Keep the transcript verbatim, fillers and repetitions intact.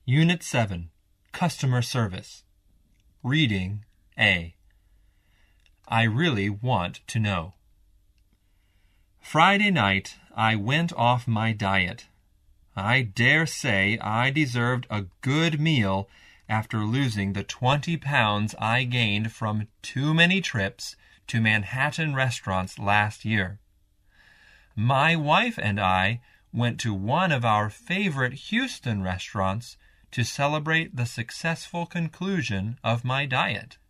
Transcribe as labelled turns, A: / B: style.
A: Unit seven, Customer Service. Reading A. I really want to know. Friday night, I went off my diet. I dare say I deserved a good meal after losing the twenty pounds I gained from too many trips to Manhattan restaurants last year. My wife and I went to one of our favorite Houston restaurants to celebrate the successful conclusion of my diet.